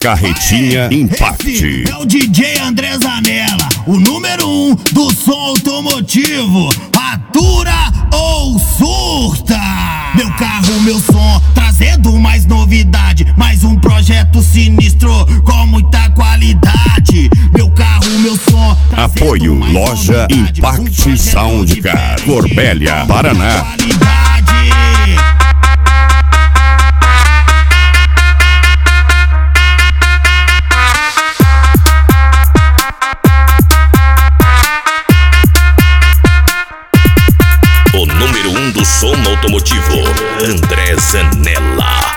Carretinha Impact. É o DJ André Zanella, o número 1 do som automotivo. Atura ou surta? Meu carro, meu som, trazendo mais novidade. Mais um projeto sinistro com muita qualidade. Meu carro, meu som. Apoio Loja Impact Soundcar, Corbélia, Paraná. O número 1 do som automotivo, André Zanella.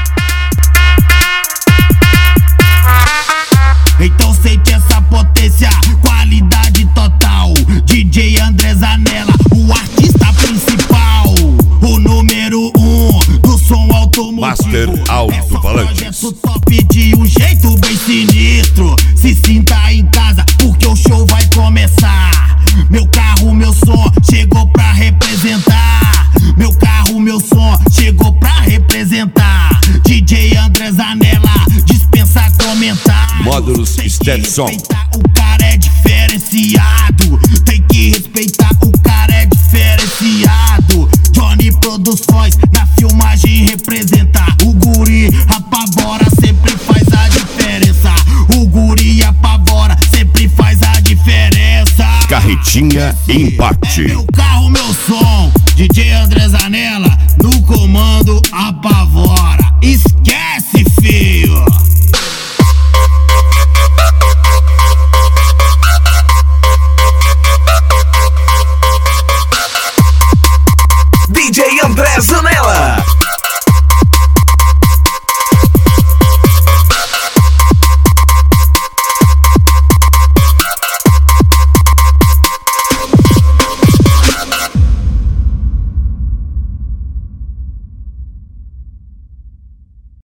Então sente essa potência, qualidade total. DJ André Zanella, o artista principal. O número 1 do som automotivo. Master Alto-Falantes. Projeto top de um jeito bem sinistro. Se sinta em casa, porque o show vai começar. Meu carro, meu som, chegou pra representar. Meu carro, meu som, chegou pra representar. DJ André Zanella, dispensa comentar. Módulos Stetson. O cara é diferenciado. Tem que respeitar, o cara é diferenciado. Johnny Produções, na filmagem representar. O guri apavora, sempre faz a diferença. O guri apavora, sempre faz a diferença. Carretinha Impact. Meu carro, meu som. DJ André Zanella, no comando apavora. Esquece.